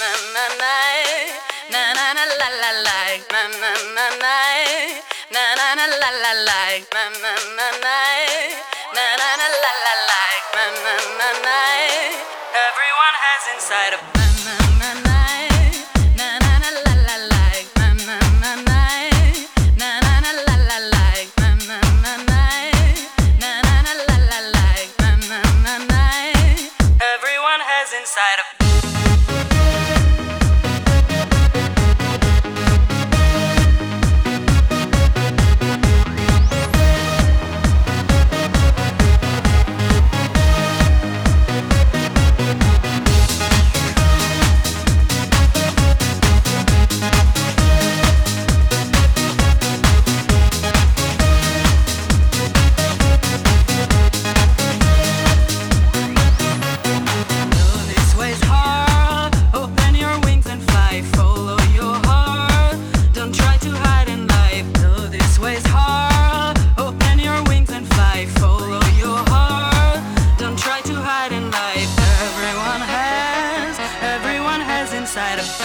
Everyone has inside a everyone has inside a inside of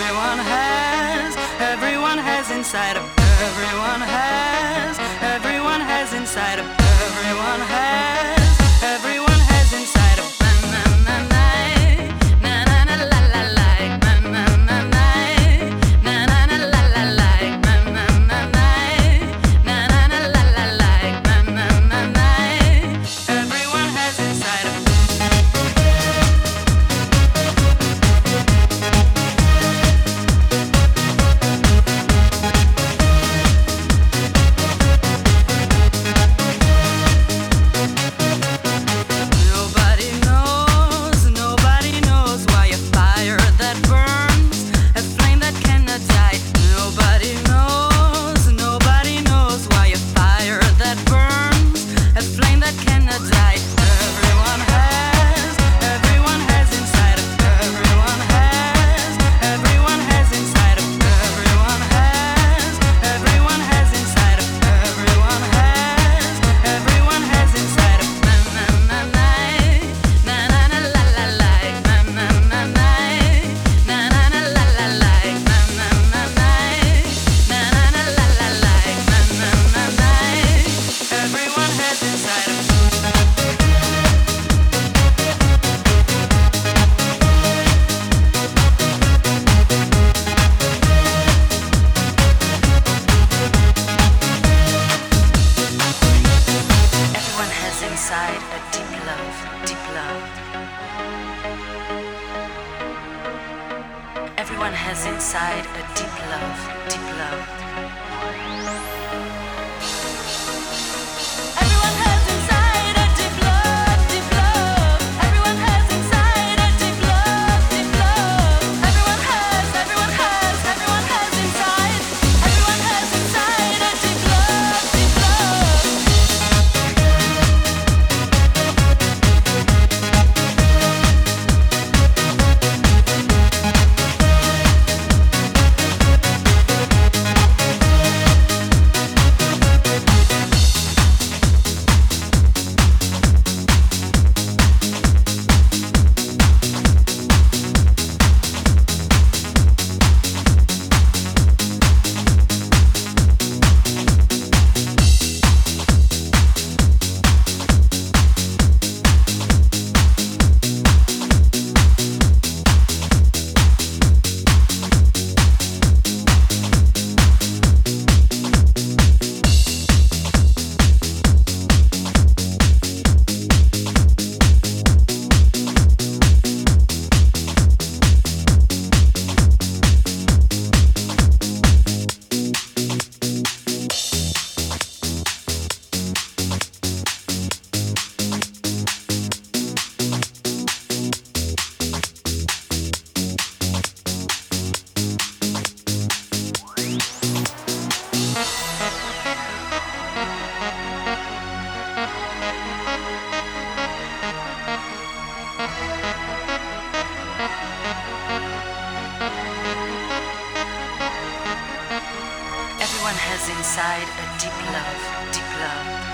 everyone has inside of everyone has inside of everyone has inside of inside a deep love, deep love. Everyone has inside a deep love, deep love. Everyone has inside a deep love, deep love. Everyone has inside a deep love, deep love. Everyone has inside. Everyone has inside a deep love, deep love. Everyone has inside a deep love, deep love.